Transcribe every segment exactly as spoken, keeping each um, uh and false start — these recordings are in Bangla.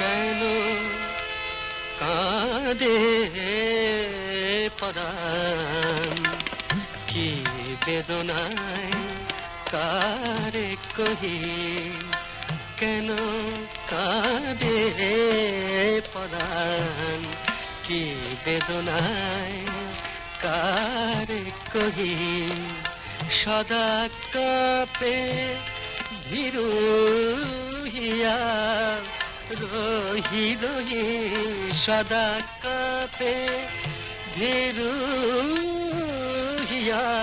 কেন কাঁদে পরাণ কি বেদনায় কারে কহি কেন কাঁদে পরাণ কি বেদনায় কারে কহি সদা কাঁপে ভীরু হিয়া রহি রহি সদা কাঁপে ভীরু হিয়া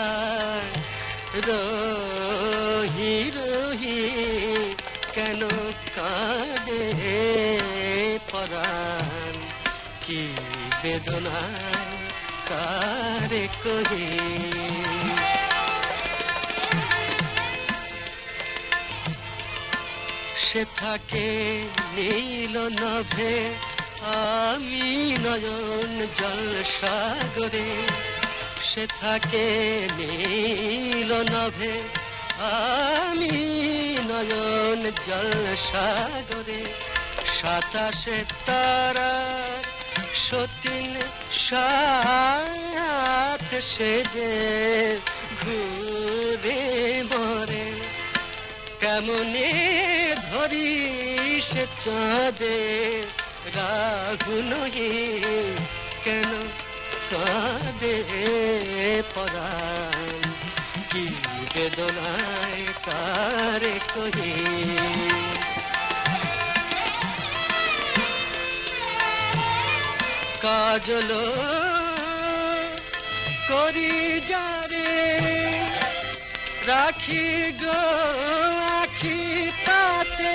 রহি রহি কেন কাঁদে পরাণ কি বেদনায় কারে কহি সে থাকে নীল নভে আমি নয়ন জল সাগরে সে থাকে নীল নভে আমি নয়ন জল সাগরে সাতাশে তারার সতীন সাত সেজে ঘুরে মরে কেমনে ধরি সে চাঁদে রাহু নহি কেন কাঁদে পরাণ কি বেদনায় কারে কহি কাজল করি যারে রাখি গো আখি পাতে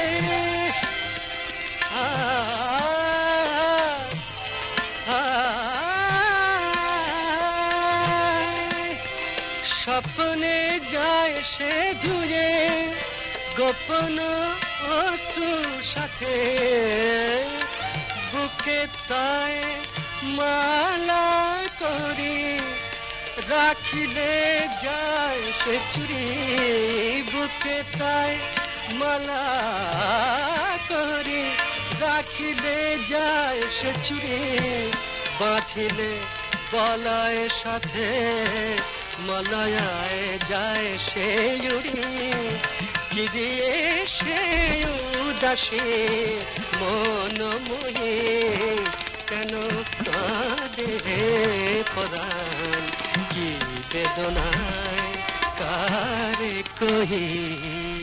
স্বপ্নে যায় সে ঘুরে গোপন অশ্রুর সাথে বুকে তাই মালা করি রাখিলে যায় সে চুরি বুকে তাই মালা করি রাখিলে যায় সে চুরি বাঁধিলে বলয় সাথে মলয়ায় যায় সে জুড়ি কি দিয়ে সে উদাসী মন মোহে কেন কাঁদে পরাণ কি বেদনায় কারে কহি।